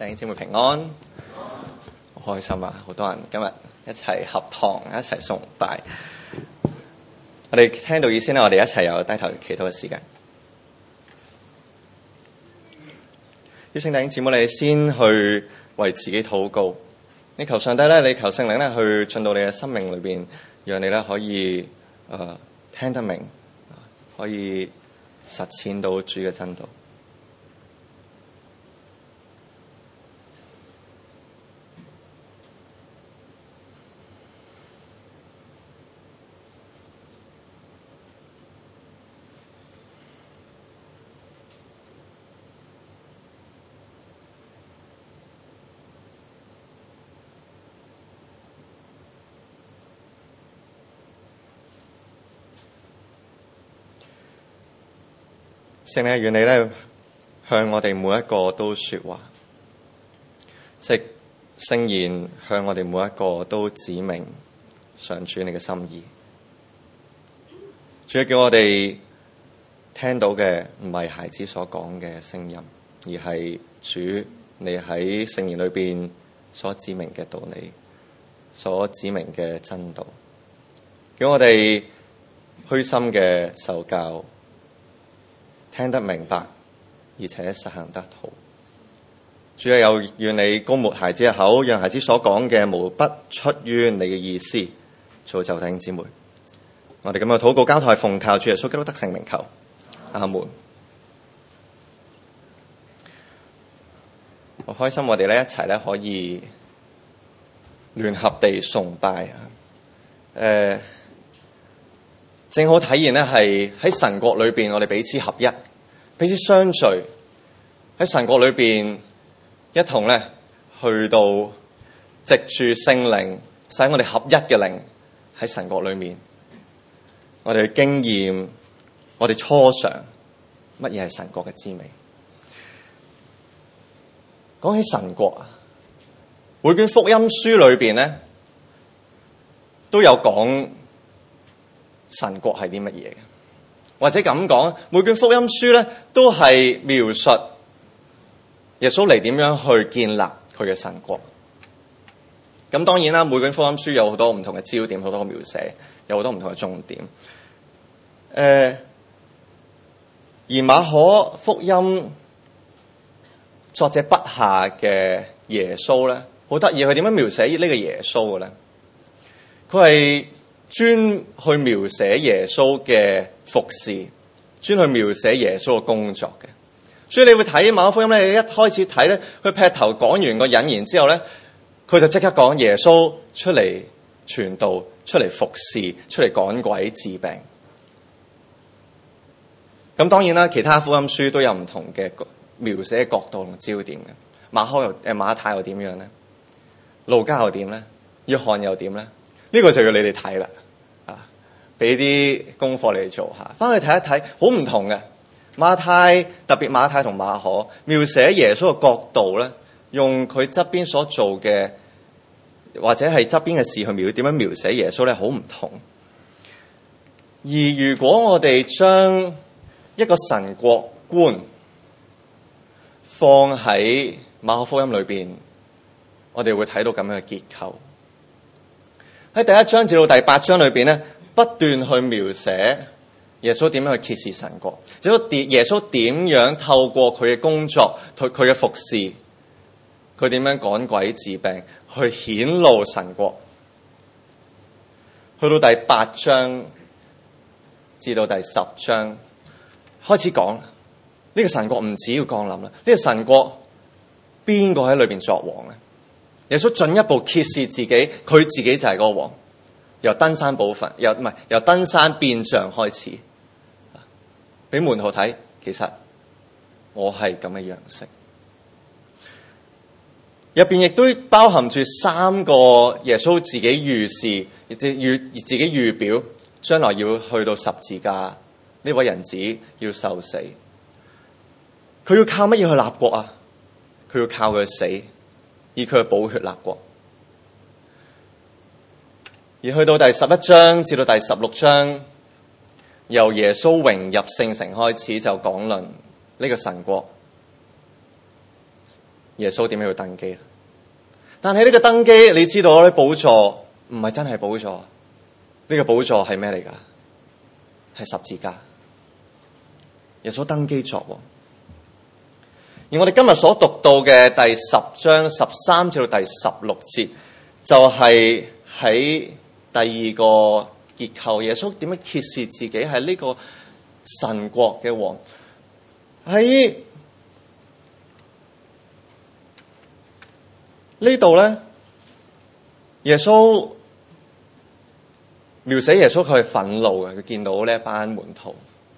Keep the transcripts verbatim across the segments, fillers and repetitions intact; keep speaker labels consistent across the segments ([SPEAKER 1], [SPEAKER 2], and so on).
[SPEAKER 1] 弟兄姊妹平安，好開心啊！好多人今日一齊合堂，一齊崇拜。我哋聽到意思咧，我哋一齊有低頭祈禱嘅時間。邀請弟兄姊妹，你先去為自己禱告。你求上帝咧，你求聖靈咧，去進到你嘅生命裏邊，讓你咧可以誒、呃、聽得明，可以實踐到主嘅真道。聖靈，願你咧向我哋每一個都說話，即聖言向我哋每一個都指明上主你嘅心意。主要叫我哋聽到嘅唔係孩子所講嘅聲音，而係主你喺聖言裏邊所指明嘅道理，所指明嘅真道。叫我哋虛心嘅受教，聽得明白，而且實行得好。主啊，又願你膏抹孩子嘅口，讓孩子所講嘅無不出於你嘅意思。造就弟兄姊妹，我哋咁樣禱告交託，奉靠主耶穌基督得聖名求，阿門。好開心，我哋咧一齊咧可以聯合地崇拜啊！誒、呃。正好體現咧，係喺神國裏邊，我哋彼此合一，彼此相聚，喺神國裏邊一同咧去到藉住聖靈，使我哋合一嘅靈喺神國裏面，我哋經驗，我哋初嘗乜嘢係神國嘅滋味。講起神國啊，每卷福音書裏邊咧都有講神國係啲乜嘢嘅，或者咁講，每卷福音書咧都係描述耶穌嚟點樣去建立佢嘅神國。咁當然啦，每卷福音書有好多唔同嘅焦點，好多嘅描寫，有好多唔同嘅重點。誒、呃，而馬可福音作者筆下嘅耶穌咧，好得意，佢點樣描寫呢個耶穌嘅咧？佢係專去描寫耶穌嘅服侍，專去描寫耶穌嘅工作嘅。所以你會睇馬可福音咧，一開始睇咧，佢劈頭講完個引言之後咧，佢就即刻講耶穌出嚟傳道，出嚟服侍，出嚟趕鬼治病。咁當然啦，其他福音書都有唔同嘅描寫嘅角度同焦點嘅。馬可又誒馬太又點樣咧？路加又點咧？約翰又點咧？呢個就要你哋睇啦。俾啲功課你哋做下，翻去睇一睇，好唔同嘅。馬太，特別馬太同馬可描寫耶穌嘅角度咧，用佢側邊所做嘅或者係側邊嘅事去描點樣描寫耶穌咧，好唔同。而如果我哋將一個神國觀放喺馬可福音裏邊，我哋會睇到咁樣嘅結構。喺第一章至到第八章裏邊咧，不斷去描寫耶穌點樣去揭示神國，耶穌點樣透過佢嘅工作，佢佢嘅服侍，佢點樣趕鬼治病，去顯露神國。去到第八章至到第十章開始講，呢個神國唔止要降臨啦，呢個神國邊個喺裏邊作王咧？耶穌進一步揭示自己，佢自己就係嗰個王。由登山寶訓，由唔係由登山變像開始，俾門徒睇，其實我係咁嘅樣式。入邊亦都包含住三個耶穌自己預示，亦即預自己預表，將來要去到十字架，呢位人子要受死。佢要靠乜嘢去立國啊？佢要靠佢死，以佢嘅寶血立國。而去到第十一章至到第十六章，由耶穌榮入聖城開始，就講論呢個神國耶穌點樣要登基。但係呢個登基，你知道咧，寶座唔係真係寶座，呢、這個寶座係咩嚟噶？係十字架。耶穌登基作王。而我哋今日所讀到嘅第十章十三至到第十六節，就係喺第二個結構，耶穌點樣揭示自己係呢個神國嘅王。喺呢度咧，耶穌描寫耶穌佢係憤怒嘅，佢見到呢一班門徒，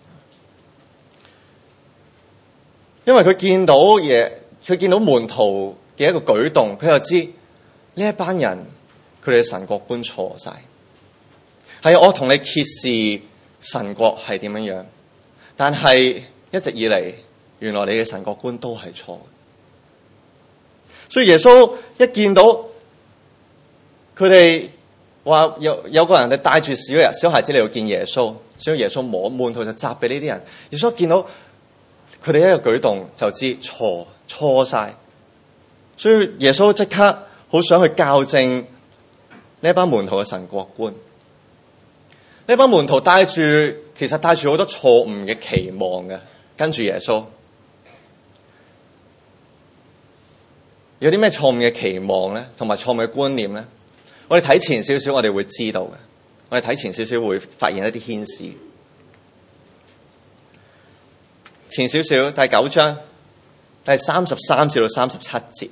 [SPEAKER 1] 因為佢見到嘢，佢見到門徒嘅一個舉動，佢就知呢一班人佢哋嘅神國觀錯晒。係我同你揭示神國係點樣樣，但係一直以嚟，原來你嘅神國觀都係錯。所以耶穌一見到佢哋話有有個人哋帶住小人小孩子嚟到見耶穌，所以耶穌摸門徒就責備呢啲人。耶穌見到佢哋一個舉動就知錯錯晒，所以耶穌即刻好想去校正呢一班門徒嘅神國觀。呢班門徒帶住其實帶住好多錯誤嘅期望嘅，跟住耶穌。有啲咩錯誤嘅期望咧，同埋錯誤嘅觀念咧？我哋睇前少少，我哋會知道嘅。我哋睇前少少會發現一啲牽絲。前少少第九章第三十三至到三十七節，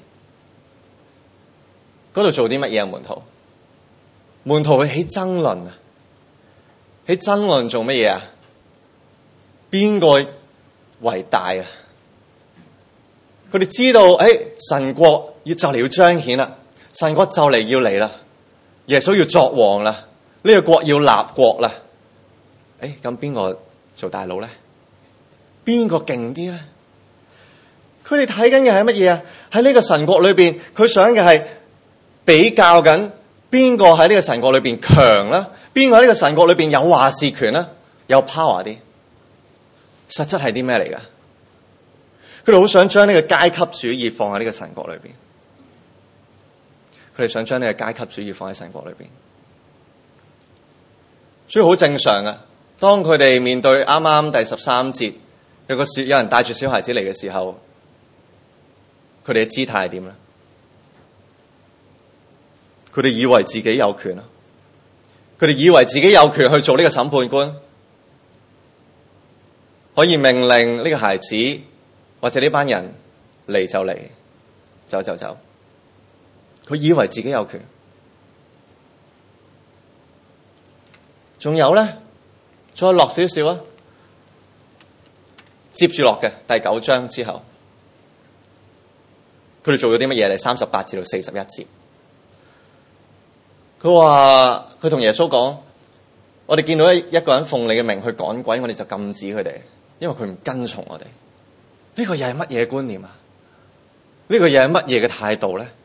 [SPEAKER 1] 嗰度做啲乜嘢啊？門徒，門徒去起爭論啊！起爭論做乜嘢啊？邊個為大啊？佢哋知道，誒、哎，神國要就嚟要彰顯啦，神國就嚟要嚟啦，耶穌要作王啦，呢、這個國要立國啦。誒、哎，咁邊個做大佬咧？邊個勁啲咧？佢哋睇緊嘅係乜嘢啊？喺呢個神國裏邊，佢想嘅係比較緊邊個喺呢個神國裏邊強啦，邊個喺呢個神國裏邊有話事權啦，有 power 啲。實質係啲咩嚟噶？佢哋好想將呢個階級主義放喺呢個神國裏邊，佢哋想將呢個階級主義放喺神國裏邊，所以好正常啊。當佢哋面對啱啱第十三節有個小有人帶住小孩子嚟嘅時候，佢哋嘅姿態係點咧？佢哋以為自己有權啊，佢哋以為自己有權去做呢個審判官，可以命令呢個孩子或者呢班人嚟就嚟，走就走。佢以為自己有權。仲有咧，再落少少啊，接住落嘅第九章之後，佢哋做咗啲乜嘢？第三十八至到四十一節，佢話佢同耶穌講：我哋見到一一個人奉你嘅名去趕鬼，我哋就禁止佢哋，因為佢唔跟從我哋。呢個又係乜嘢觀念啊？呢個又係乜嘢嘅態度咧？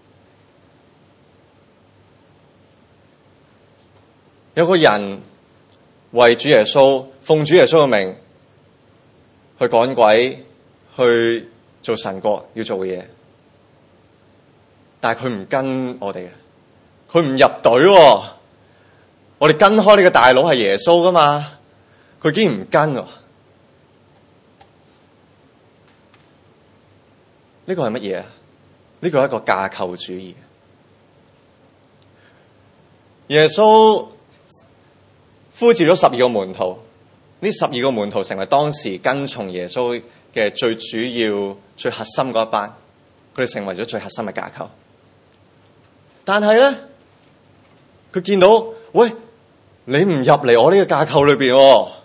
[SPEAKER 1] 有個人為主耶穌奉主耶穌嘅名去趕鬼，去做神國要做嘅嘢，但係佢唔跟我哋嘅，佢唔入隊喎。我哋跟開呢個大佬係耶穌噶嘛，佢竟然唔跟喎。呢個係乜嘢啊？呢個係一個架構主義。耶穌呼召咗十二個門徒，呢十二個門徒成為當時跟從耶穌嘅最主要、最核心嗰一班，佢哋成為咗最核心嘅架構。但係咧，佢見到，喂，你唔入嚟我呢個架構裏邊，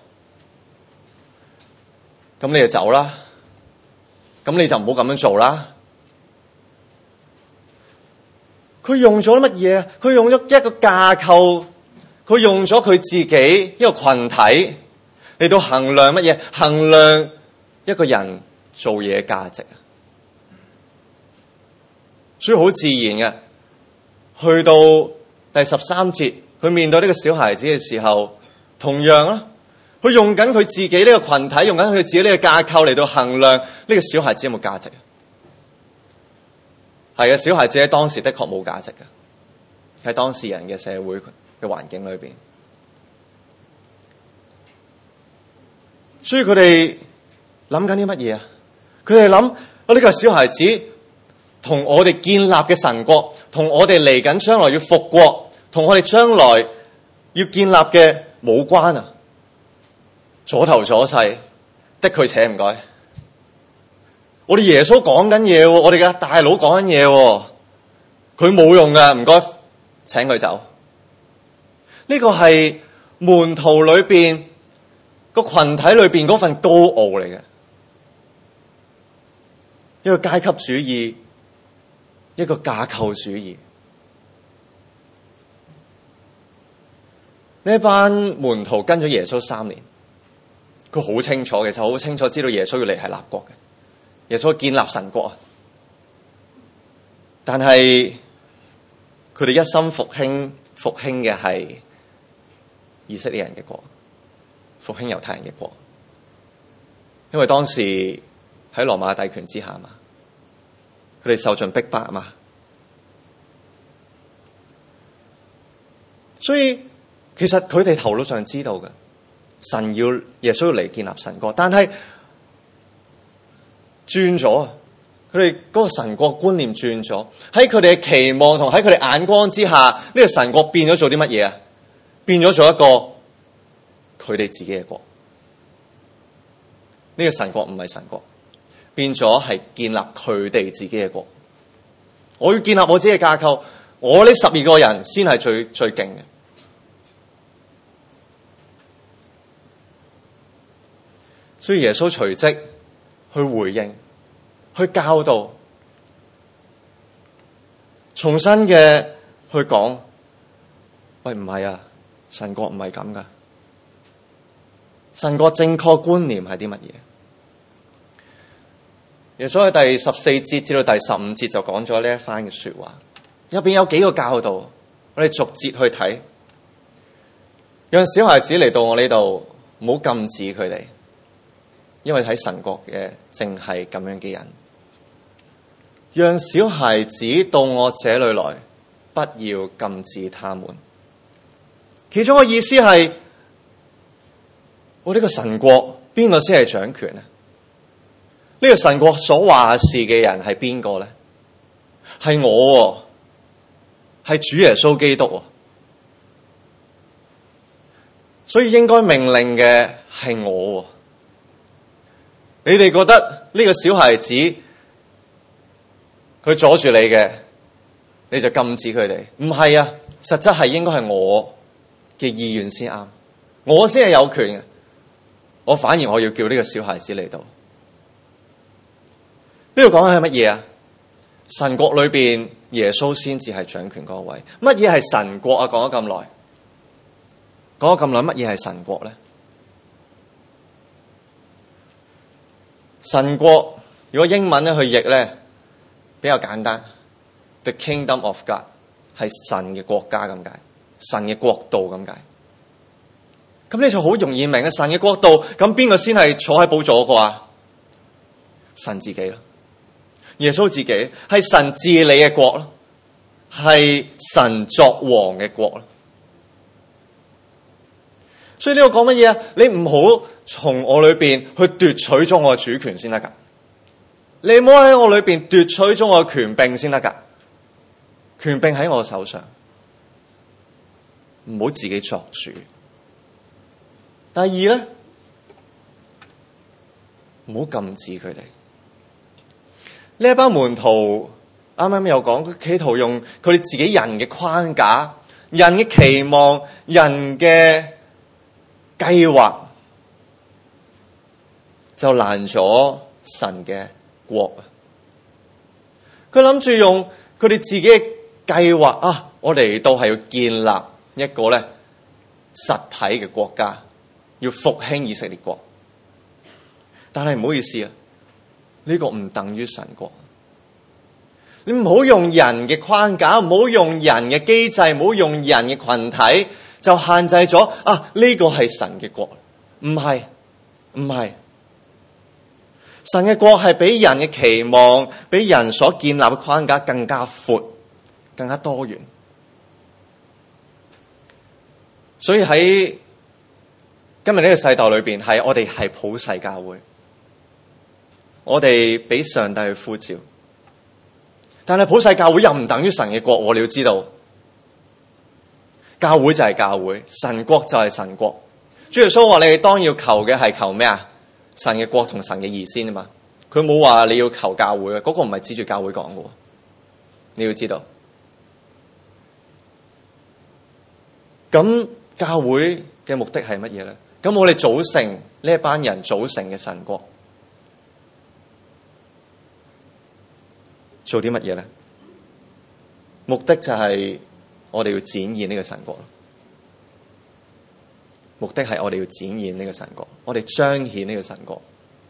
[SPEAKER 1] 咁你就走啦。咁你就唔好咁樣做啦。佢用咗乜嘢？佢用咗一個架構，佢用咗佢自己一個群體嚟到衡量乜嘢？衡量一個人做嘢價值。所以好自然嘅，去到第十三節，佢面對呢個小孩子嘅時候，同樣啦。佢用緊佢自己呢個群體，用緊佢自己呢個架構嚟到衡量呢個小孩子有冇價值。 係嘅，小孩子喺當時的確冇價值嘅，喺當事人嘅社會嘅環境裏邊。所以佢哋諗緊啲乜嘢啊？佢哋諗啊，呢個小孩子同我哋建立嘅神國，同我哋嚟緊將來要復國，同我哋將來要建立嘅冇關啊！阻頭阻勢，的佢且唔該。我哋耶穌講緊嘢，我哋嘅大佬講緊嘢，佢冇用㗎，唔該，請佢走。呢個係門徒裏邊個群體裏邊嗰份高傲嚟嘅，一個階級主義，一個架構主義。呢一班門徒跟咗耶穌三年，佢好清楚，其實好清楚知道耶穌要嚟係立國嘅，耶穌建立神國啊。但係佢哋一心復興復興嘅係以色列人嘅國，復興猶太人嘅國，因為當時喺羅馬帝權之下嘛，佢哋受盡逼迫嘛，所以其實佢哋頭腦上知道嘅，神要耶穌要嚟建立神國，但係轉咗，佢哋嗰個神國觀念轉咗，喺佢哋嘅期望同喺佢哋眼光之下，呢個神國變咗做啲乜嘢啊？變咗做一個佢哋自己嘅國。呢個神國唔係神國，變咗係建立佢哋自己嘅國。我要建立我自己嘅架構，我呢十二個人先係最最勁嘅。所以耶穌隨即去回應，去教導，重新嘅去講，喂，唔係啊，神國唔係咁噶，神國正確觀念係啲乜嘢？耶穌喺第十四節至到第十五節就講咗呢一番嘅說話，入邊有幾個教導，我哋逐節去睇，讓小孩子嚟到我呢度，唔好禁止佢哋。因為喺神國嘅正係咁樣嘅人，讓小孩子到我這裏來，不要禁止他們。其中嘅意思係，我呢個神國邊個先係掌權呢？呢個神國所話事嘅人係邊個呢？係我，係主耶穌基督。所以應該命令嘅係我。你哋覺得呢個小孩子佢阻住你嘅，你就禁止佢哋？唔係啊，實質係應該係我嘅意願先啱，我先係有權嘅。我反而我要叫呢個小孩子嚟到。呢度講緊係乜嘢啊？神國裏邊耶穌先至係掌權嗰位。乜嘢係神國啊？講咗咁耐，講咗咁耐，乜嘢係神國咧？神國如果英文咧去譯咧比較簡單 ，The Kingdom of God 係神嘅國家咁解，神嘅國度咁解。咁你就好容易明啊！神嘅國度，咁邊個先係坐喺寶座嗰個啊？神自己咯，耶穌自己係神治理嘅國咯，係神作王嘅國咯。所以呢個講乜嘢啊？你唔好從我裏邊去奪取咗我嘅主權先得噶，你唔好喺我裏邊奪取咗我嘅權柄先得噶，權柄喺我手上，唔好自己作主。第二咧，唔好禁止佢哋。呢一班門徒啱啱有講，佢企圖用佢哋自己人嘅框架、人嘅期望、人嘅計劃，就攔咗神嘅國啊！佢諗住用佢哋自己嘅計劃啊，我哋都係要建立一個咧實體嘅國家，要復興以色列國。但係唔好意思啊，呢個唔等於神國。你唔好用人嘅框架，唔好用人嘅機制，唔好用人嘅群體，就限制咗啊！呢個係神嘅國，唔係，唔係。 神嘅國係比人嘅期望，比人所建立嘅框架更加闊，更加多元。所以喺今日呢個世代裏邊，係我哋係普世教會，我哋俾上帝去呼召。但係普世教會又唔等於神嘅國，我哋要知道，教會就係教會，神國就係神國。主耶穌話：你哋當要求嘅係求咩啊？神嘅國同神嘅義先啊嘛。佢冇話你要求教會啊，嗰、那個唔係指住教會講嘅。你要知道，咁教會嘅目的係乜嘢咧？咁我哋組成呢一班人組成嘅神國，做啲乜嘢咧？目的就係我哋要展現呢個神國。目的係我哋要展現呢個神國，我哋彰顯呢個神國。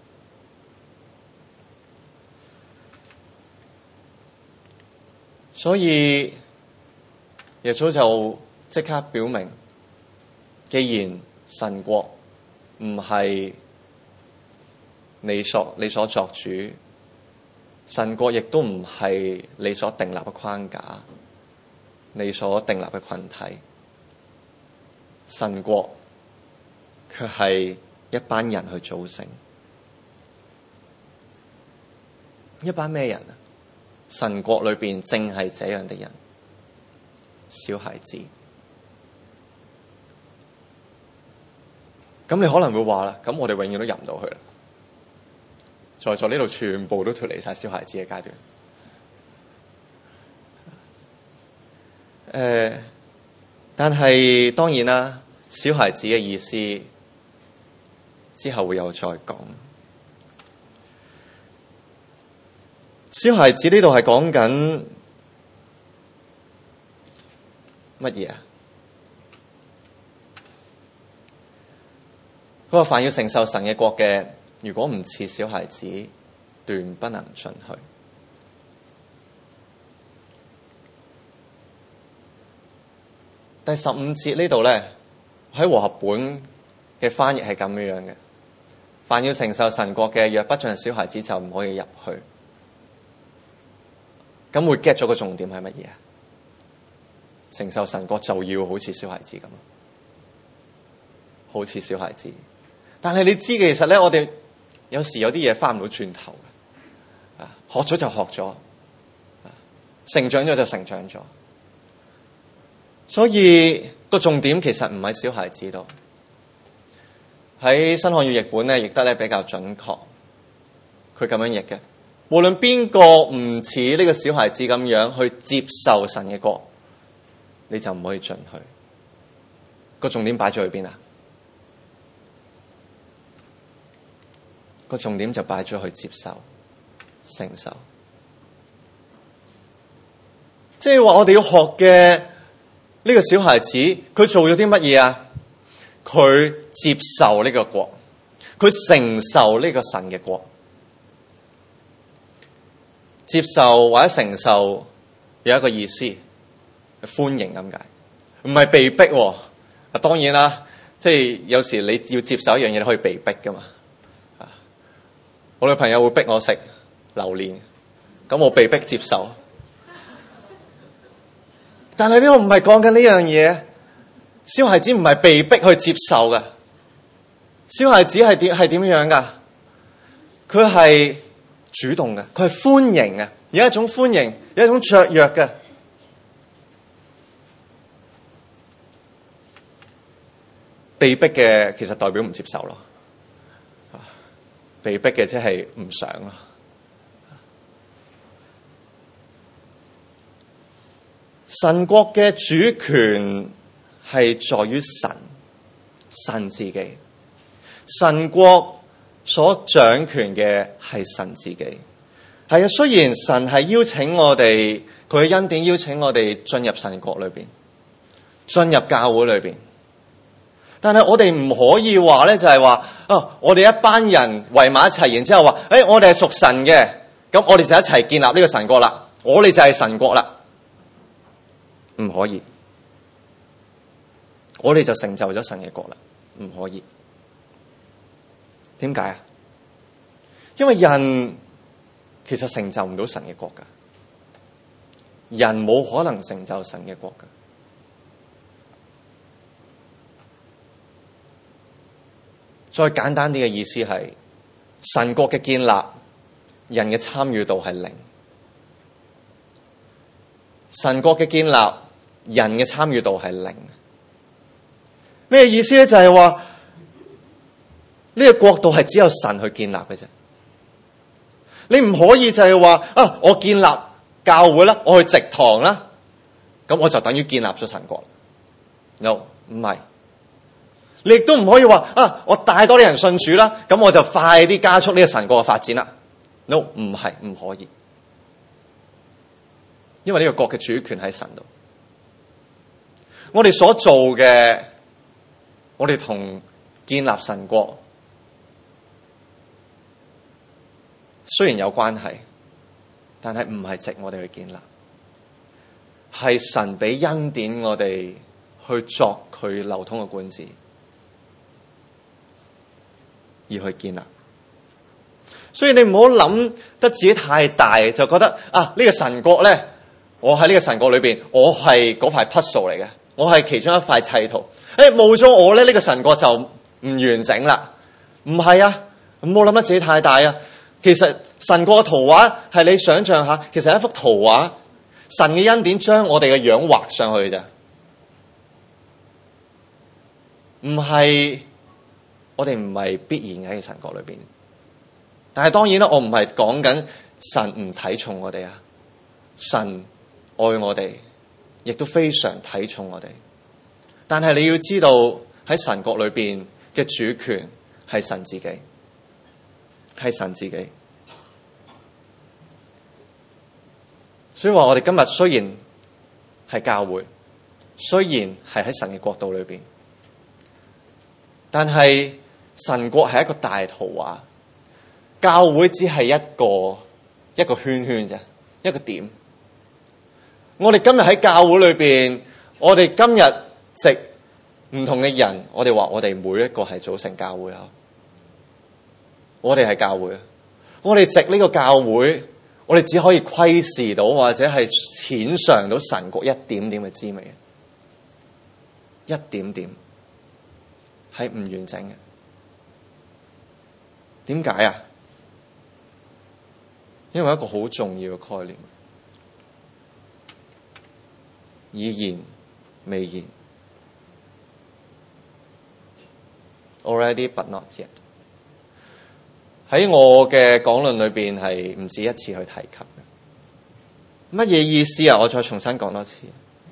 [SPEAKER 1] 所以耶穌就即刻表明，既然神國唔係你所你所作主，神國亦都唔係你所訂立嘅框架，你所訂立嘅群體，神國卻係一班人去組成。一班咩人啊？神國裏邊正係這樣的人，小孩子。咁你可能會話啦，咁我哋永遠都入唔到去啦。在座呢度全部都脫離晒小孩子嘅階段。誒、呃，但係當然啦，小孩子嘅意思之後會有再講。小孩子呢度係講緊乜嘢啊？佢話凡要承受神嘅國嘅，如果唔似小孩子，斷不能進去。第十五節呢度咧，喺和合本嘅翻譯係咁樣嘅：凡要承受神國嘅，若不像小孩子，就唔可以入去。咁會 get 咗個重點係乜嘢啊？承受神國就要好似小孩子咁，好似小孩子。但係你知嘅，其實咧，我哋有時有啲嘢翻唔到轉頭嘅，啊，學咗就學咗，成長咗就成長咗。所以個重點其實唔喺小孩子度。喺新漢語譯本咧譯得咧比較準確，佢咁樣譯嘅。無論邊個唔似呢個小孩子咁樣去接受神嘅國，你就唔可以進去。個重點擺咗去邊啊？個重點就擺咗去接受、承受。即係話我哋要學嘅呢個小孩子，佢做咗啲乜嘢啊？佢接受呢個國，佢承受呢個神嘅國。接受或者承受有一個意思，歡迎咁解，唔係被逼。啊，當然啦，即係有時你要接受一樣嘢，你可以被逼噶嘛。啊，我女朋友會逼我食榴蓮，咁我被逼接受。但係呢個唔係講緊呢樣嘢，小孩子唔係被逼去接受嘅，小孩子係點係點樣噶？佢係主動嘅，佢係歡迎嘅，有一種歡迎，有一種雀躍嘅。被逼嘅其實代表唔接受咯，被逼嘅即係唔想咯。神國嘅主權係在於神，神自己。神國所掌權嘅係神自己。係啊，雖然神係邀請我哋，佢嘅恩典邀請我哋進入神國裏邊，進入教會裏邊，但係我哋唔可以話咧，就係話啊，我哋一班人圍埋一齊，然之後話，誒、哎，我哋係屬神嘅，咁我哋就一齊建立呢個神國啦，我哋就係神國啦，唔可以，我哋就成就咗神嘅國啦，唔可以。點解啊？ 因為人其實成就唔到神嘅國噶，人冇可能成就神嘅國噶。再簡單啲嘅意思係，神國嘅建立，人嘅參與度係零。神國嘅建立，人嘅參與度係零。咩意思咧？就係話呢個國度係只有神去建立嘅啫。你唔可以就係話啊，我建立教會啦，我去植堂啦，咁我就等於建立咗神國。No， 唔係。你亦都唔可以話啊，我帶多啲人信主啦，咁我就快啲加速呢個神國嘅發展啦。No， 唔係，唔可以。因為呢個國嘅主權喺神度。我哋所做嘅，我哋同建立神國雖然有關係，但係唔係藉我哋去建立，係神俾恩典我哋去作佢流通嘅管治，而去建立。所以你唔好諗得自己太大，就覺得啊，呢個神國咧，我喺呢個神國裏邊，我係嗰塊 puzzle 嚟嘅，我係其中一塊砌圖。誒，冇咗我咧，呢個神國就唔完整啦。唔係啊，唔好諗得自己太大啊。其實神國嘅圖畫係你想象下，其實係一幅圖畫，神嘅恩典將我哋嘅樣畫上去啫，唔係我哋唔係必然喺神國裏邊。但係當然啦，我唔係講緊神唔睇重我哋啊，神愛我哋，亦都非常睇重我哋。但係你要知道喺神國裏邊嘅主權係神自己，係神自己。所以話我哋今日雖然係教會，雖然係喺神嘅國度裏邊，但係神國係一個大圖畫，教會只係一個一個圈圈啫，一個點。我哋今日喺教會裏邊，我哋今日藉唔同嘅人，我哋話我哋每一個係組成教會啊。我哋係教會啊，我哋藉呢個教會，我哋只可以窺視到或者係淺嘗到神國一點點嘅滋味，一點點係唔完整嘅。點解啊？因為一個好重要嘅概念，已然未然 ，already but not yet。喺我嘅講論裏邊係唔止一次去提及嘅。乜嘢意思啊？我再重新講多次。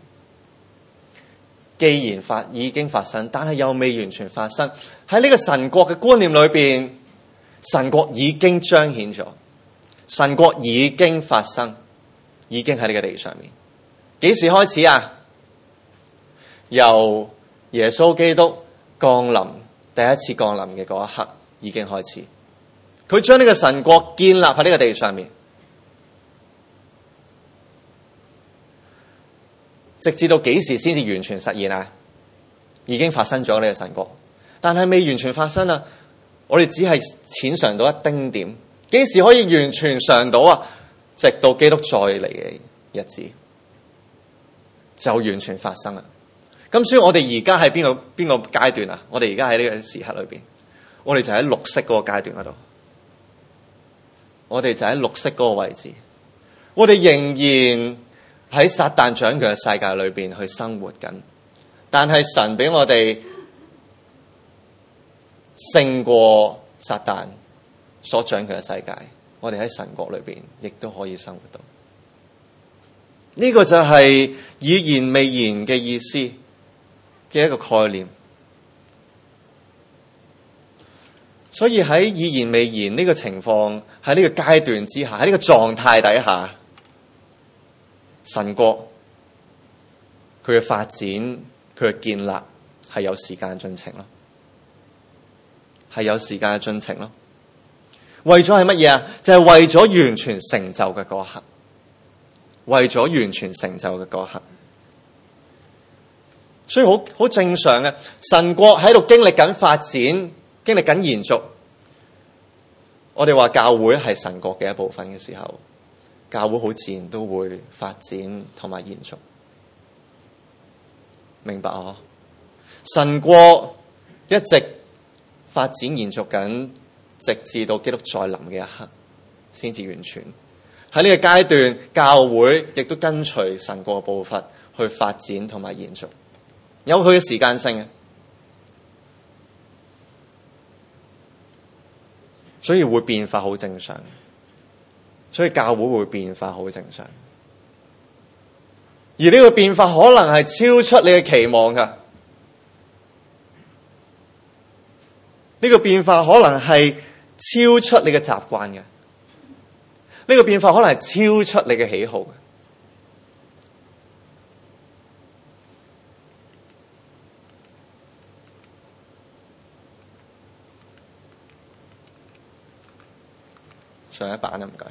[SPEAKER 1] 既然發已經發生，但係又未完全發生。喺呢個神國嘅觀念裏邊，神國已經彰顯咗，神國已經發生，已經喺呢個地上面。幾時開始啊？由耶穌基督降臨，第一次降臨嘅嗰一刻已經開始。佢將呢個神國建立喺呢個地上面，直至到幾時先至完全實現啊？已經發生咗呢個神國，但係未完全發生啊！我哋只係淺嘗到一丁點，幾時可以完全嘗到啊？直到基督再嚟嘅日子，就完全發生啦。咁所以我哋而家喺邊個邊個階段啊？我哋而家喺呢個時刻裏邊，我哋就喺綠色嗰個階段嗰度。我哋就喺綠色嗰個位置，我哋仍然喺撒旦掌權嘅世界裏邊去生活緊，但係神俾我哋勝過撒旦所掌權嘅世界，我哋喺神國裏邊亦都可以生活到。呢個就係已然未然嘅意思嘅一個概念。所以喺已然未然呢個情況，喺呢個階段之下，喺呢個狀態底下，神國佢嘅發展，佢嘅建立係有時間進程咯，係有時間嘅進程咯。為咗係乜嘢啊？就係為咗完全成就嘅嗰一刻，為咗完全成就嘅嗰一刻。所以好好正常嘅，神國喺度經歷緊發展，經歷緊延續， 我哋話教會係神國嘅一部分嘅時候，教會好自然都會發展同埋延續。明白啊？神國一直發展延續緊，直至到基督再臨嘅一刻先至完全。喺呢個階段，教會亦都跟隨神國嘅步伐去發展同埋延續，有佢嘅時間性嘅，所以會變化好正常。所以教會會變化好正常，而呢個變化可能係超出你嘅期望噶。呢個變化可能係超出你嘅習慣嘅。呢個變化可能係超出你嘅喜好嘅。上一版啊，唔該。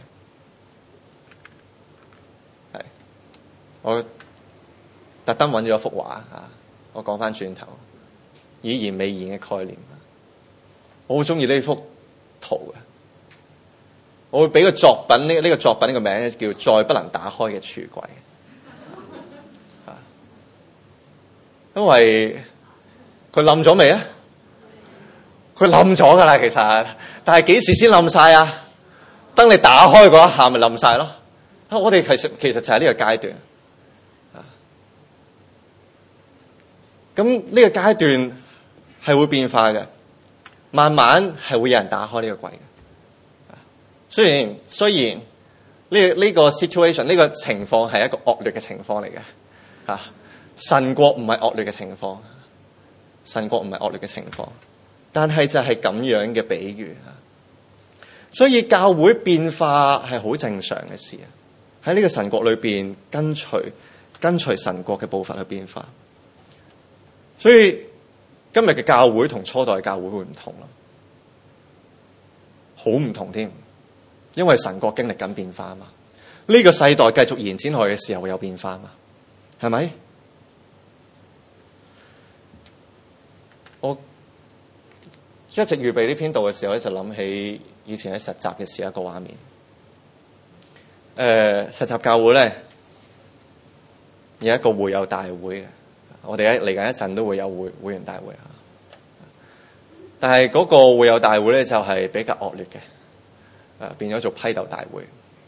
[SPEAKER 1] 係，我特登揾咗一幅畫啊，我講翻轉頭，已然未然嘅概念。我好中意呢幅圖嘅，我會俾個作品呢呢、呢個作品呢個名咧叫再不能打開嘅櫥櫃。啊，因為佢冧咗未啊？佢冧咗噶啦，其實，但係幾時先冧晒啊？當你打開嗰一下，咪冧晒咯。我哋其實其實就係呢個階段。啊，咁呢個階段係會變化嘅。慢慢係會有人打開呢個櫃嘅。雖然雖然呢呢個 situation 呢個情況係一個惡劣嘅情況嚟嘅。嚇，神國唔係惡劣嘅情況，神國唔係惡劣嘅情況，但係就係咁樣嘅比喻。所以教會變化係好正常嘅事啊！喺呢個神國裏邊跟隨跟隨神國嘅步伐去變化。所以今日嘅教會同初代教會會唔同咯，好唔同添，因為神國經歷緊變化啊嘛。呢個世代繼續延展落去嘅時候會有變化啊嘛，係咪？我一直預備呢篇道嘅時候咧，就諗起以前喺實習嘅時候一個畫面。誒、呃，實習教會咧有一個會友大會嘅。我哋一嚟緊一陣都會有會會員大會啊，但係嗰個會友大會咧就係比較惡劣嘅，誒變咗做批鬥大會。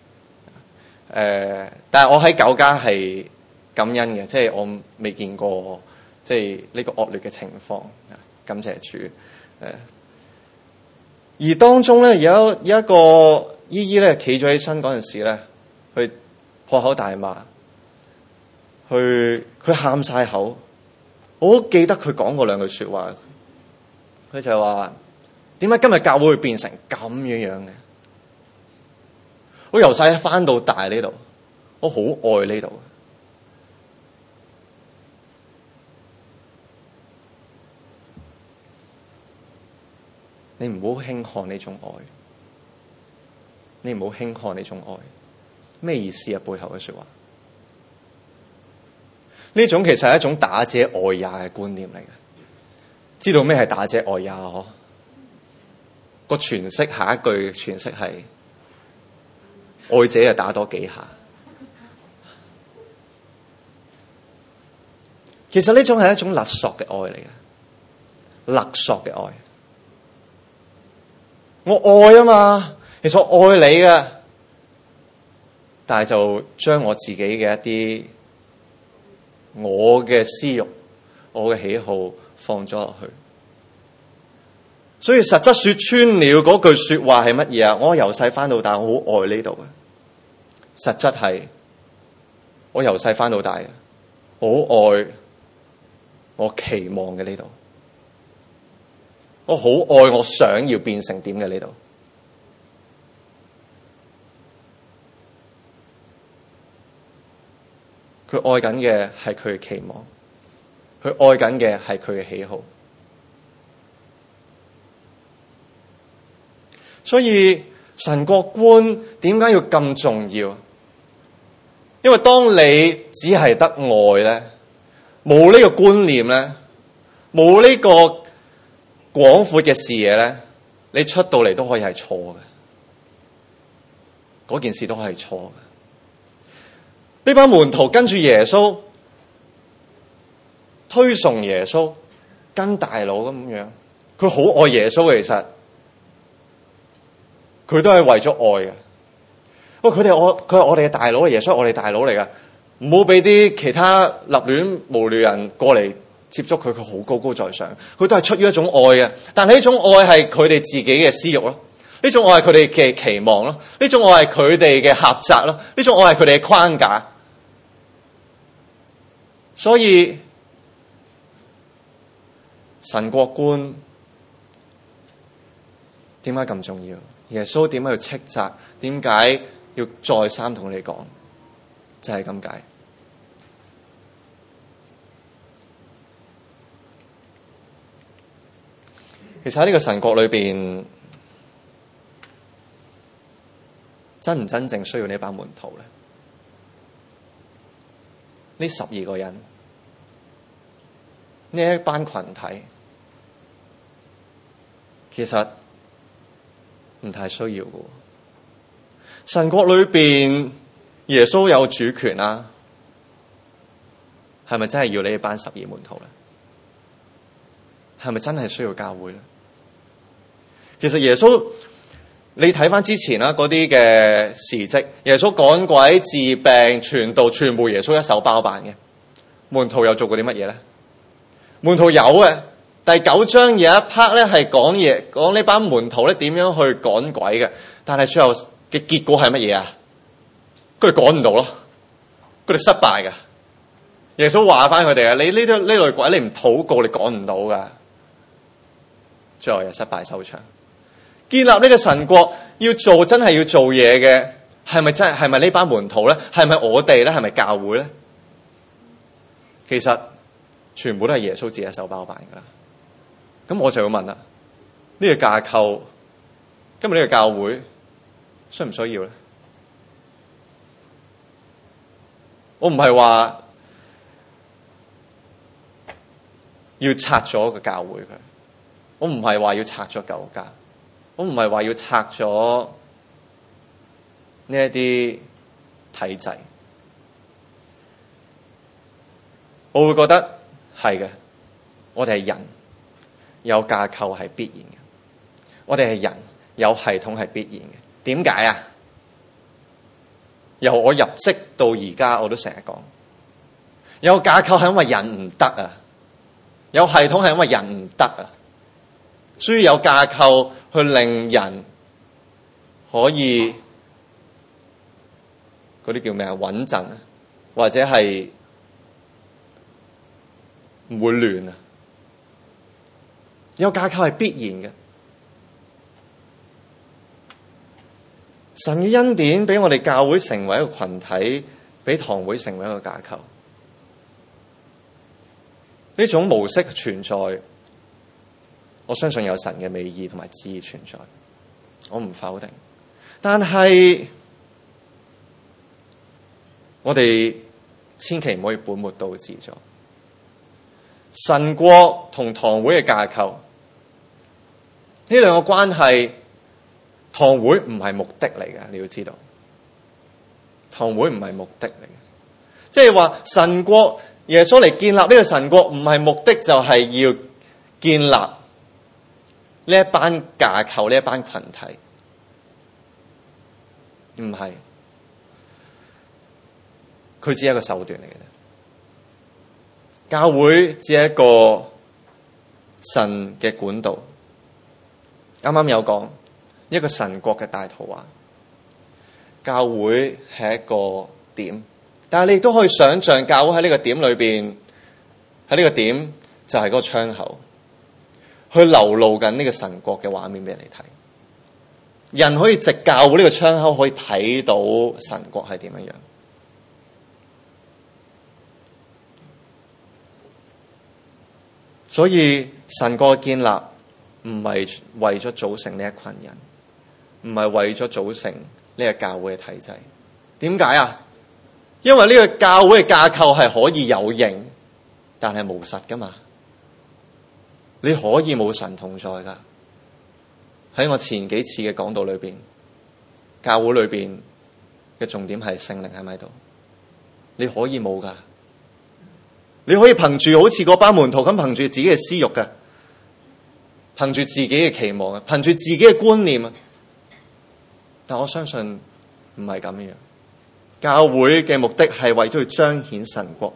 [SPEAKER 1] 誒，但係我喺九家係感恩嘅，即係我未見過即係呢個惡劣嘅情況，感謝主。誒，而當中咧有有一個姨姨咧企咗起身嗰陣時咧，去破口大罵。佢佢喊晒口，我好記得佢講過兩句說話。佢就話：點解今日教會會變成咁樣樣嘅？我由細翻到大呢度，我好愛呢度。你唔好輕看呢種愛，你唔好輕看呢種愛。咩意思啊？背後嘅說話？呢種其實係一種打者愛也嘅觀念嚟嘅，知道咩係打者愛也嗬？個詮釋下一句詮釋係愛者就打多幾下。其實呢種係一種勒索嘅愛嚟嘅，勒索嘅愛。我愛啊嘛，其實我愛你嘅，但係就將我自己嘅一啲。我嘅私欲，我嘅喜好放咗落去，所以實質說穿了嗰句說話係乜嘢啊？我由細翻到大，我好愛呢度嘅。實質係我由細翻到大，我好愛我期望嘅呢度，我好愛我想要變成點嘅呢度。佢愛緊嘅係佢嘅期望，佢愛緊嘅係佢嘅喜好。所以神國觀點解要咁重要？因為當你只係得愛咧，冇呢個觀念咧，冇呢個廣闊嘅視野咧，你出到嚟都可以係錯嘅。 嗰件事都係錯嘅。呢班門徒跟住耶穌，推崇耶穌，跟大佬咁樣，佢好愛耶穌，其實佢都係為咗愛嘅。喂，佢哋我佢係我哋嘅大佬，耶穌係我哋大佬嚟噶，唔好俾啲其他立亂無聊人過嚟接觸佢，佢好高高在上，佢都係出於一種愛嘅。但係呢種愛係佢哋自己嘅私欲咯，呢種愛係佢哋嘅期望咯，呢種愛係佢哋嘅狹窄咯，呢種愛係佢哋嘅框架。所以神國觀點解咁重要？耶穌點解要斥責？點解要再三同你講？就係咁解。其實喺呢個神國裏邊，真唔真正需要呢班門徒咧？呢十二個人，呢一班群體，其實唔太需要嘅。神國裏邊，耶穌有主權啊，係咪真係要呢一班十二門徒咧？係咪真係需要教會咧？其實耶穌，你睇翻之前啦，嗰啲嘅事蹟，耶穌趕鬼、治病、傳道，全部耶穌一手包辦嘅。門徒又做過啲乜嘢咧？門徒有嘅，第九章有一 part 咧係講嘢，講呢班門徒咧點樣去趕鬼嘅。但係最後嘅結果係乜嘢啊？佢哋趕唔到咯，佢哋失敗嘅。耶穌話翻佢哋啊，你呢啲呢類鬼，你唔禱告，你趕唔到噶。最後又失敗收場。建立呢個神國要做，真係要做嘢嘅，係咪真係？係咪呢班門徒咧？係咪我哋咧？係咪教會咧？其實全部都係耶穌自己一手包辦噶啦。咁我就要問啦，呢個架構，今日呢個教會需唔需要咧？我唔係話要拆咗個教會佢，我唔係話要拆咗舊家。我唔係話要拆咗呢一啲體制，我會覺得係嘅。我哋係人，有架構係必然嘅；我哋係人，有系統係必然嘅。點解啊？由我入職到而家，我都成日講，有架構係因為人唔得啊，有系統係因為人唔得啊。所以有架構去令人可以嗰啲叫咩啊？穩陣啊，或者係唔會亂啊。有架構係必然嘅。神嘅恩典俾我哋教會成為一個群體，俾堂會成為一個架構。呢種模式存在，我相信有神嘅美意同埋旨意存在，我唔否定。但係我哋千祈唔可以本末倒置咗。神國同堂會嘅架構，呢兩個關係，堂會唔係目的嚟嘅，你要知道。堂會唔係目的嚟嘅，即係話神國，耶穌嚟建立呢個神國，唔係目的就係要建立呢一班架構，呢一班群體，唔係，佢只係一個手段嚟嘅。教會只係一個神嘅管道。啱啱有講一個神國嘅大圖畫，教會係一個點，但係你亦都可以想象，教會喺呢個點裏邊，喺呢個點就係嗰個窗口。去流露緊呢個神國嘅畫面俾人哋睇，人可以藉教會呢個窗口可以睇到神國係點樣樣。所以神國嘅建立唔係為咗組成呢一群人，唔係為咗組成呢個教會嘅體制。點解啊？因為呢個教會嘅架構係可以有形，但係無實噶嘛。你可以冇神同在噶。喺我前幾次嘅講道裏邊，教會裏邊嘅重點係聖靈喺咪度？你可以冇噶，你可以憑住好似嗰班門徒咁，憑住自己嘅私欲噶，憑住自己嘅期望啊，憑住自己嘅觀念啊。但我相信唔係咁樣。教會嘅目的係為咗去彰顯神國，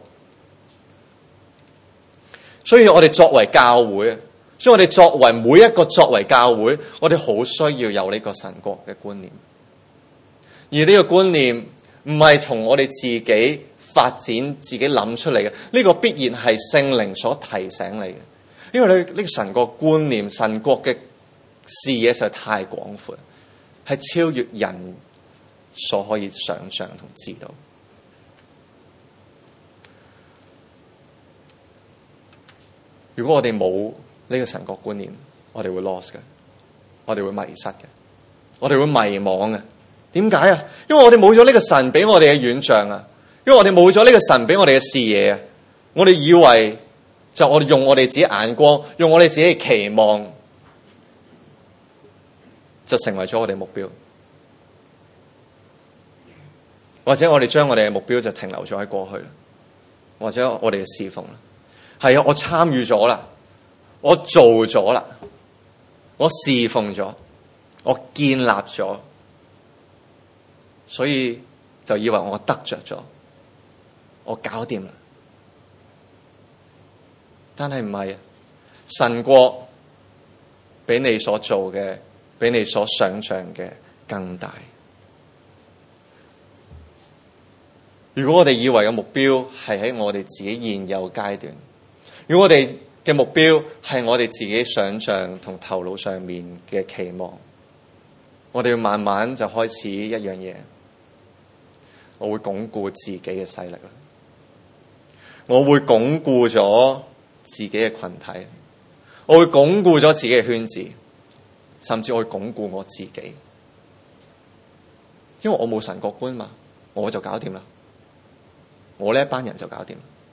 [SPEAKER 1] 所以我哋作為教會啊，所以我哋作為每一個作為教會，我哋好需要有呢個神國嘅觀念。而呢個觀念唔係從我哋自己發展、自己諗出嚟嘅，呢個必然係聖靈所提醒你嘅。因為呢呢個神國觀念、神國嘅視野實在太廣闊，係超越人所可以想象同知道。如果我哋冇呢個神國觀念，我哋會 lost 嘅，我哋會迷失嘅，我哋會迷惘嘅。點解啊？因為我哋冇咗呢個神俾我哋嘅遠象啊！因為我哋冇咗呢個神俾我哋嘅視野啊！我哋以為就我哋用我哋自己眼光，用我哋自己嘅期望，就成為咗我哋目標。或者我哋將我哋嘅目標就停留咗喺過去啦，或者我哋嘅侍奉啦。係啊，我參與咗啦，我做咗啦，我侍奉咗，我建立咗。所以就以為我得着咗，我搞掂啦。但係唔係啊，神國比你所做嘅，比你所想象嘅更大。如果我哋以為嘅目標係喺我哋自己現有階段，如果我哋嘅目標係我哋自己想象同頭腦上面嘅期望，我哋要慢慢就開始一樣嘢。我會鞏固自己嘅勢力啦，我會鞏固咗自己嘅群體，我會鞏固咗自己嘅圈子，甚至我會鞏固我自己，因為我冇神國觀嘛，我就搞掂啦，我呢一班人就搞掂。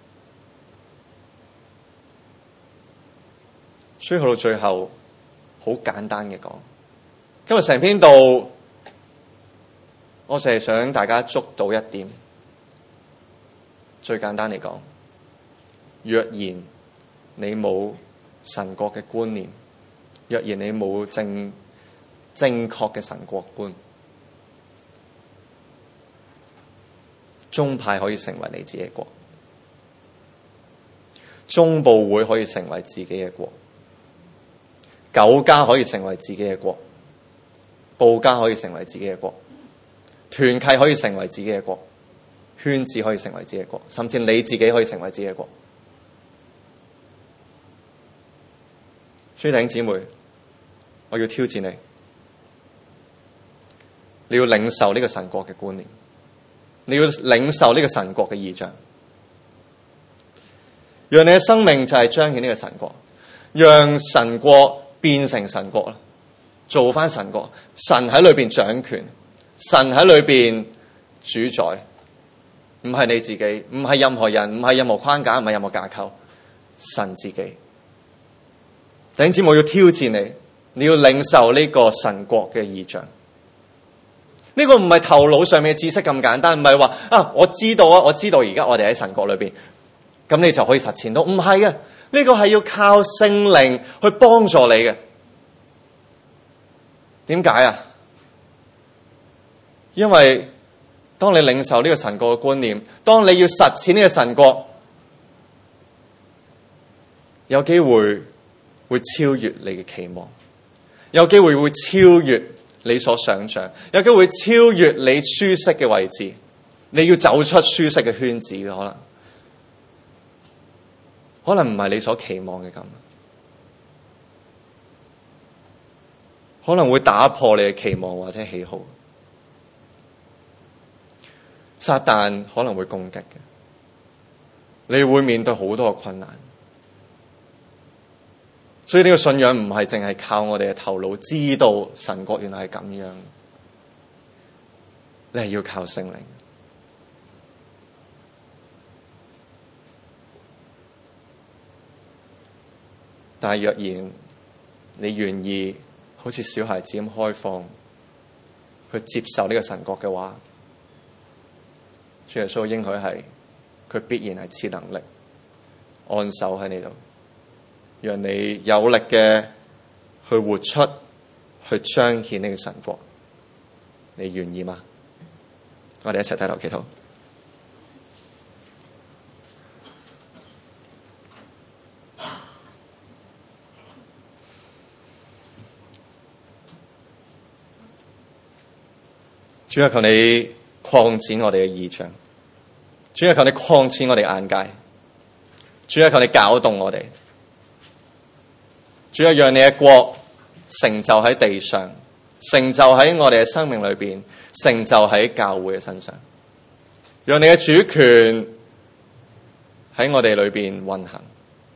[SPEAKER 1] 所以去到最後，好簡單嘅講，今日成篇道，我就係想大家捉到一點，最簡單嚟講，若然你冇神國嘅觀念，若然你冇正正確嘅神國觀，宗派可以成為你自己嘅國，中部會可以成為自己嘅國，九家可以成為自己嘅國，報家可以成為自己嘅國，團契可以成為自己嘅國，圈子可以成為自己嘅國，甚至你自己可以成為自己嘅國。所以弟兄姊妹，我要挑戰你，你要領受呢個神國嘅觀念，你要領受呢個神國嘅異象，讓你嘅生命就係彰顯呢個神國，讓神國變成神國啦，做翻神國，神喺裏邊掌權，神喺裏邊主宰，唔係你自己，唔係任何人，唔係任何框架，唔係任何架構，神自己。弟兄姊妹，我要挑戰你，你要領受呢個神國嘅異象。呢個唔係頭腦上面嘅知識咁簡單，唔係話啊我知道啊，我知道而家我哋喺神國裏邊，咁你就可以實踐到。唔係嘅，呢個係要靠聖靈去幫助你嘅。點解啊？因為當你領受呢個神國嘅觀念，當你要實踐呢個神國，有機會會超越你嘅期望，有機會會超越你所想象，有機會超越你舒適嘅位置，你要走出舒適嘅圈子嘅，可能可能唔係你所期望嘅咁，可能會打破你嘅期望或者喜好。撒旦可能會攻擊嘅，你會面對好多嘅困難。所以呢個信仰唔係淨係靠我哋嘅頭腦知道神國原來係咁樣，你係要靠聖靈。但係若然你願意好似小孩子咁開放去接受呢個神國嘅話， 主耶穌應許係佢必然係賜能力按手喺你度，讓你有力嘅去活出，去彰顯呢個神國。你願意嗎？我哋一齊低頭祈禱。主啊，求你擴展我哋嘅異象。主啊，求你擴展我哋眼界。主啊，求你攪動我哋。主啊，讓你嘅國成就喺地上，成就喺我哋嘅生命裏邊，成就喺教會嘅身上。讓你嘅主權喺我哋裏邊運行。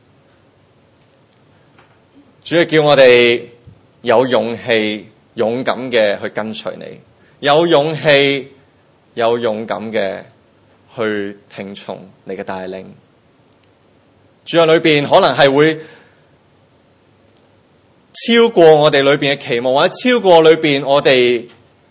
[SPEAKER 1] 主啊，叫我哋有勇氣、勇敢嘅去跟隨你。有勇氣、有勇敢嘅去聽從你嘅帶領。主啊，裏邊可能係會超過我哋裏邊嘅期望，或者超過裏邊我哋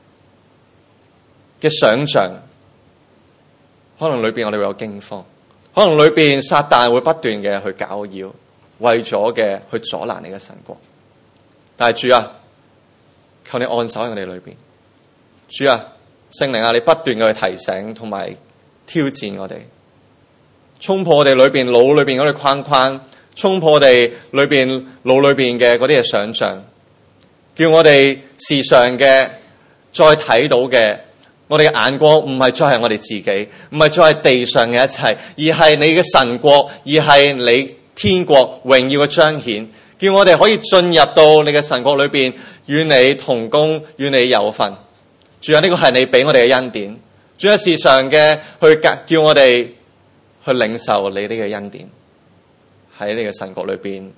[SPEAKER 1] 嘅想象。可能裏邊我哋會有驚慌，可能裏邊撒旦會不斷嘅去攪擾，為咗嘅去阻攔你嘅神國。但係主啊，求你按手喺我哋裏邊。主啊，聖靈啊，你不斷嘅去提醒同埋挑戰我哋，衝破我哋裏邊腦裏邊嗰啲框框，衝破我哋裏邊腦裏邊嘅嗰啲嘅想象，叫我哋時常嘅再睇到嘅，我哋嘅眼光唔係再係我哋自己，唔係再係地上嘅一切，而係你嘅神國，而係你天國榮耀嘅彰顯，叫我哋可以進入到你嘅神國裏邊，與你同工，與你有份。主啊，呢個係你俾我哋嘅恩典。主啊，時常嘅去叫我哋去領受你呢個恩典，喺呢個神國裏邊，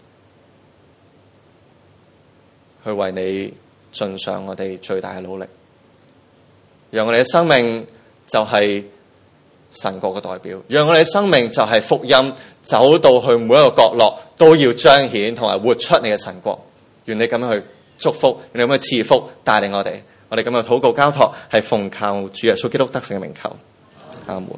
[SPEAKER 1] 去為你盡上我哋最大嘅努力，讓我哋嘅生命就係神國嘅代表，讓我哋嘅生命就係福音，走到去每一個角落都要彰顯同埋活出你嘅神國。願你咁樣去祝福，願你咁樣賜福帶領我哋。我哋咁樣禱告交託，係奉靠主耶穌基督得勝嘅名求，阿門。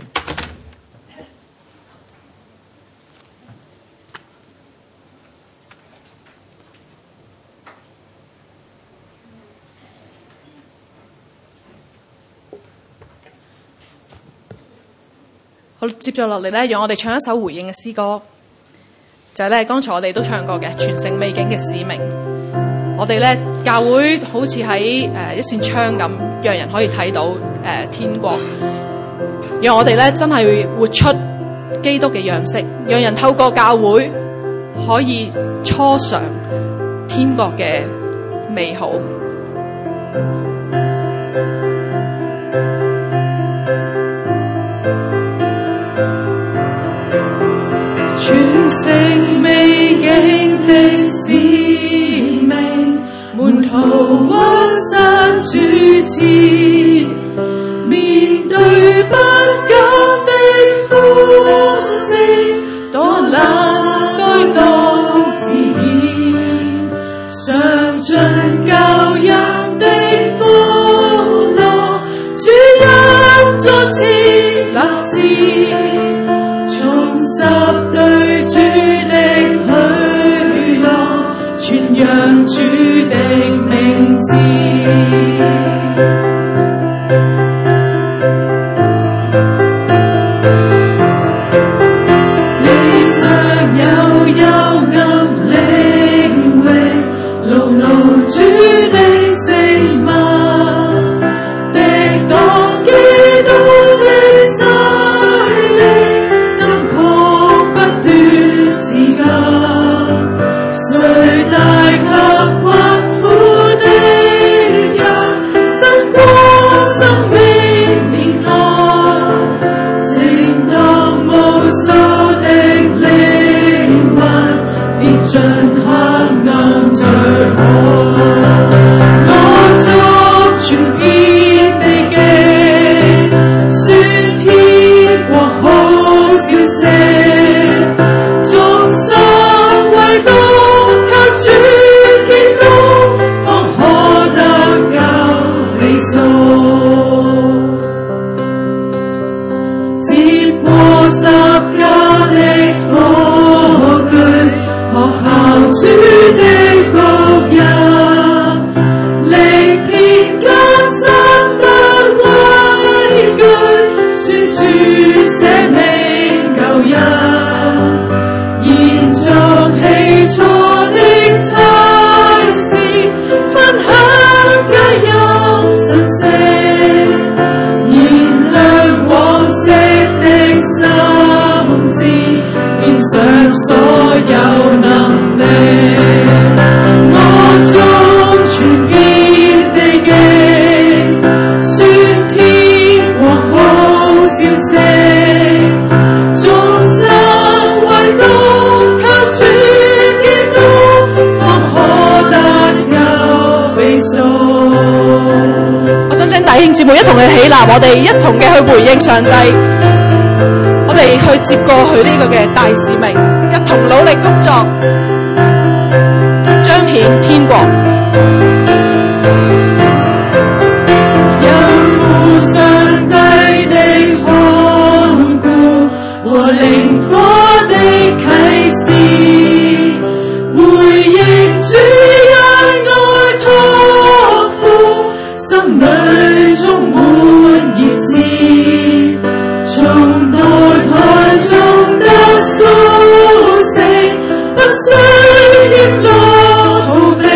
[SPEAKER 2] 好，接住落嚟咧，讓我哋唱一首回應嘅詩歌，就係咧剛才我哋都唱過嘅傳承美景嘅使命。我哋咧教會好似喺誒一扇窗咁，讓人可以睇到誒、呃、天國。讓我哋咧真係活出基督嘅樣式，讓人透過教會可以初嘗天國嘅美好。
[SPEAKER 3] 傳承美景的使命，門徒屈膝主前，面對不假的呼聲，多難該當自然，嘗盡救恩的福樂，主恩再次立志，重拾對主的許諾，傳揚主的名字。理想有幽暗領域，牢牢主的聖物，敵擋基督的勢力，真確不斷自救，誰帶給困苦的人真光生命面愛，正當無數的靈魂跌進黑暗罪海，我作傳遍地極，宣天國好消息，眾生唯獨靠主基督，方可得救理想。 上所有能力，我中傳遍地極，宣天國好消息，眾生唯獨靠主基督，方可得救被贖。
[SPEAKER 2] 我想請弟兄姊妹一同去起立，我哋一同嘅去回應上帝，我哋去接過去呢個嘅大使命，一同努力工作，彰顯天國。
[SPEAKER 3] 有父上帝的看顧和靈火的啟示，回應主恩愛託付，心裏充滿熱熾，從墮胎中得甦醒，不需險惡逃避，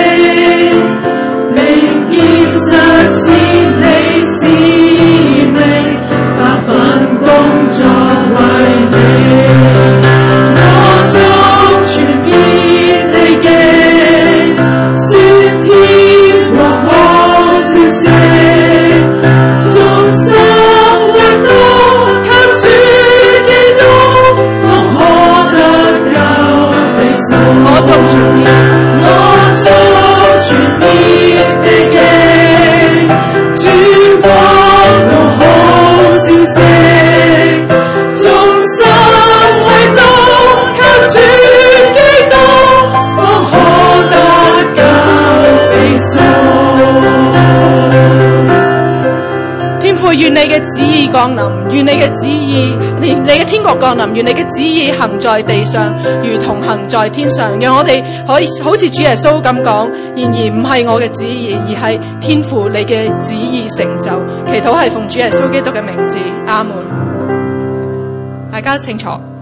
[SPEAKER 3] 並現實千里使命，發奮工作為你。我中傳遍地極，宣天國好消息，眾生唯獨靠主基督，方可得救被贖。
[SPEAKER 2] 我中傳遍，
[SPEAKER 3] 我中傳遍地極，主國度好消息，眾生唯獨靠主基督，方可得救被贖。
[SPEAKER 2] 天父，願你嘅旨意降臨，願你嘅旨意，連你嘅天國降臨，願你嘅旨意行在地上，如同行在天上。讓我哋可以好似主耶穌咁講，然而唔係我嘅旨意，而係天父你嘅旨意成就。祈禱係奉主耶穌基督嘅名字，阿門。大家清楚。